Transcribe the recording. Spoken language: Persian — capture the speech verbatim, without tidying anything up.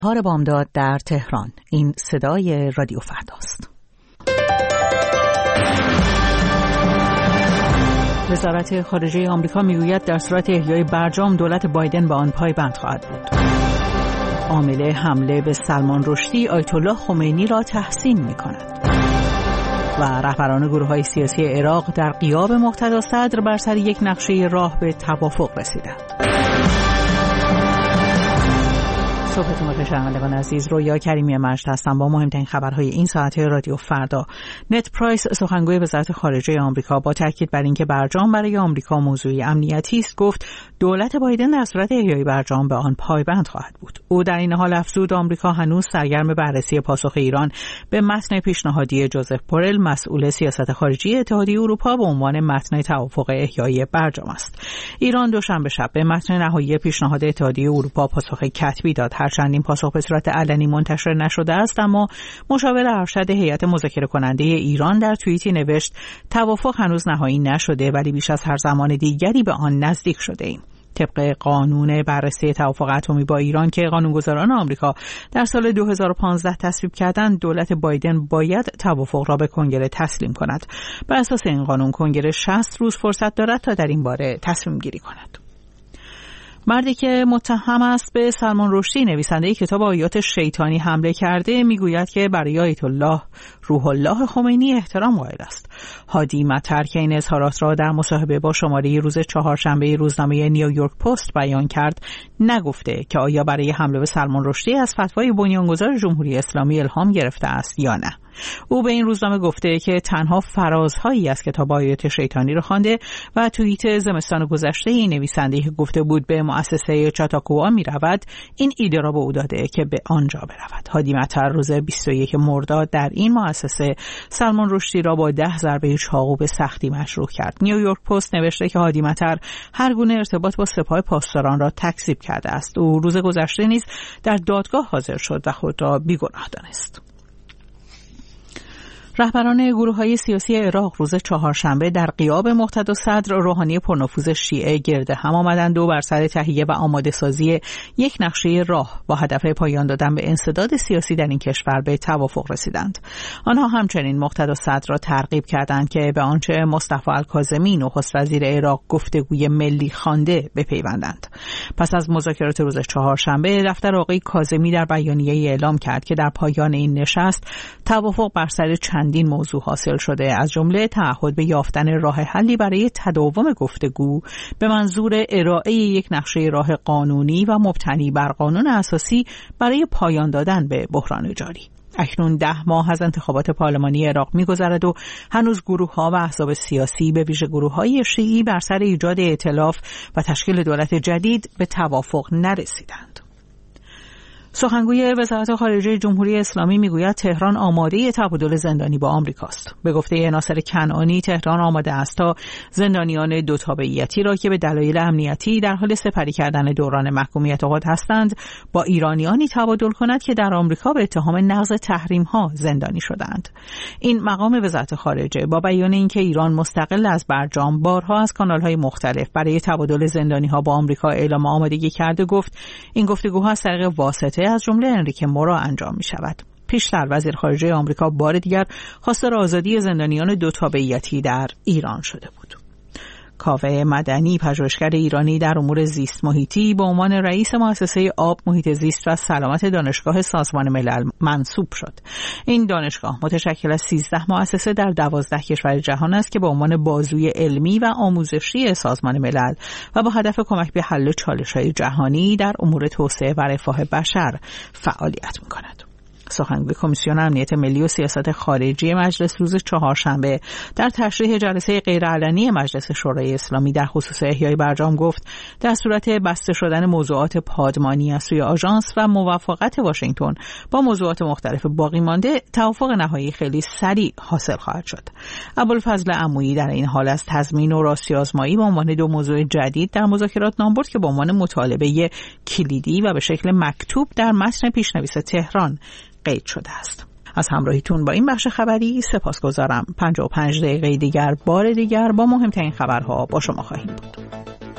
هار بامداد در تهران. این صدای رادیو فرداست. وزارت خارجه آمریکا میگوید در صورت احیای برجام دولت بایدن به آن پایبند خواهد بود. عامل حمله به سلمان رشدی آیت الله خمینی را تحسین می‌کند. و رهبران گروه‌های سیاسی عراق در غیاب مقتدا صدر بر سر یک نقشه راه به توافق رسیدند. صبحتون بخیر شنوندگان عزیز، رویا کریمی مجد هستم با مهمترین خبرهای این ساعت رادیو فردا. نت پرایس سخنگوی وزارت خارجه آمریکا با تاکید بر اینکه برجام برای آمریکا موضوعی امنیتی است گفت دولت بایدن در صورت احیای برجام به آن پایبند خواهد بود. او در این حال افزود آمریکا هنوز سرگرم بررسی پاسخ ایران به متن پیشنهادی جوزف بورل مسئول سیاست خارجی اتحادیه اروپا به عنوان متن توافق احیای برجام است. ایران دوشنبه شب به متن نهایی پیشنهاد اتحادیه اروپا پاسخ کتبی داد. هرچند این پاسخ به صورت علنی منتشر نشده است، اما مشاور ارشد هیئت مذاکره کننده ایران در توییتی نوشت توافق هنوز نهایی نشده ولی بیش از هر زمان دیگری به آن نزدیک شده ایم. طبق قانون بررسی توافق اتمی با ایران که قانونگذاران آمریکا در سال دو هزار و پانزده تصویب کردند، دولت بایدن باید توافق را به کنگره تسلیم کند. بر اساس این قانون کنگره شصت روز فرصت دارد تا در این باره تصمیم گیری کند. مردی که متهم است به سلمان رشدی نویسنده کتاب آیات شیطانی حمله کرده میگوید که برای آیت الله روح الله خمینی احترام قائل است. هادی مطر که این اظهارات را در مصاحبه با شماره روز چهارشنبه روزنامه نیویورک پست بیان کرد، نگفته که آیا برای حمله به سلمان رشدی از فتوای بنیانگذار جمهوری اسلامی الهام گرفته است یا نه. او به این روزنامه گفته که تنها فرازهایی از کتاب آیات شیطانی را خوانده و توییت زمستان گذشته این نویسنده که گفته بود به مؤسسه چاتاکووا می رود این ایده را به او داده که به آنجا برود. هادی مطر روز بیست و یکم مرداد در این مؤسسه سلمان رشدی را با ده ضربه چاقو به سختی مجروح کرد. نیویورک پست نوشته که هادی مطر هر گونه ارتباط با سپاه پاسداران را تکذیب کرده است. او روز گذشته نیز در دادگاه حاضر شد و خود را بیگناه دانست. رهبران گروه‌های سیاسی عراق روز چهارشنبه در غیاب مقتدا صدر روحانی پرنفوذ شیعه گرد هم آمدند و بر سر تهیه و آماده سازی یک نقشه راه با هدف پایان دادن به انسداد سیاسی در این کشور به توافق رسیدند. آنها همچنین مقتدا صدر را ترغیب کردند که به آنچه مصطفی الکاظمی نخست وزیر عراق گفتگوی ملی خوانده بپیوندند. پس از مذاکرات روز چهارشنبه دفتر آقای کاظمی در بیانیه‌ای اعلام کرد که در پایان این نشست توافق بر سر چندین موضوع حاصل شده، از جمله تعهد به یافتن راه حلی برای تداوم گفتگو به منظور ارائه یک نقشه راه قانونی و مبتنی بر قانون اساسی برای پایان دادن به بحران جاری. اکنون ده ماه از انتخابات پارلمانی عراق می‌گذرد و هنوز گروه‌ها و احزاب سیاسی به ویژه گروه‌های شیعی بر سر ایجاد ائتلاف و تشکیل دولت جدید به توافق نرسیدند. سخنگوی وزارت خارجه جمهوری اسلامی میگوید تهران آماده تبادل زندانی با آمریکاست. به گفته ناصر کنعانی تهران آماده است تا زندانیان دو تابعیتی را که به دلایل امنیتی در حال سپری کردن دوران محکومیت خود هستند با ایرانیانی تبادل کند که در آمریکا به اتهام نقض تحریم‌ها زندانی شدند. این مقام وزارت خارجه با بیان اینکه ایران مستقل از برجام بارها از کانال‌های مختلف برای تبادل زندانی‌ها با آمریکا اعلام آمادگی کرده، گفت این گفتگوها از طریق واسطه از جمله انریکه مورا انجام می شود. پیشتر وزیر خارجه آمریکا بار دیگر خواستار آزادی زندانیان دو تابعیتی در ایران شده بود. کاوه مدنی پژوهشگر ایرانی در امور زیست محیطی به عنوان رئیس مؤسسه آب محیط زیست و سلامت دانشگاه سازمان ملل منصوب شد. این دانشگاه متشکل از سیزده مؤسسه در دوازده کشور جهان است که به عنوان بازوی علمی و آموزشی سازمان ملل و با هدف کمک به حل چالش‌های جهانی در امور توسعه و رفاه بشر فعالیت می‌کند. سخنگوی کمیسیون امنیت ملی و سیاست خارجی مجلس روز چهارشنبه در تشریح جلسه غیرعلنی مجلس شورای اسلامی در خصوص احیای برجام گفت در صورت بسته شدن موضوعات پادمانی از سوی آژانس و موافقت واشنگتن با موضوعات مختلف باقی مانده توافق نهایی خیلی سریع حاصل خواهد شد. ابوالفضل عمویی در این حال از تضمین و راستی آزمایی به عنوان دو موضوع جدید در مذاکرات نام برد که به عنوان مطالبه کلیدی و به شکل مکتوب در متن پیشنویس تهران قید شده است. از همراهیتون با این بخش خبری سپاسگزارم. پنجاه و پنج دقیقه دیگر بار دیگر با مهمترین خبرها با شما خواهیم بود.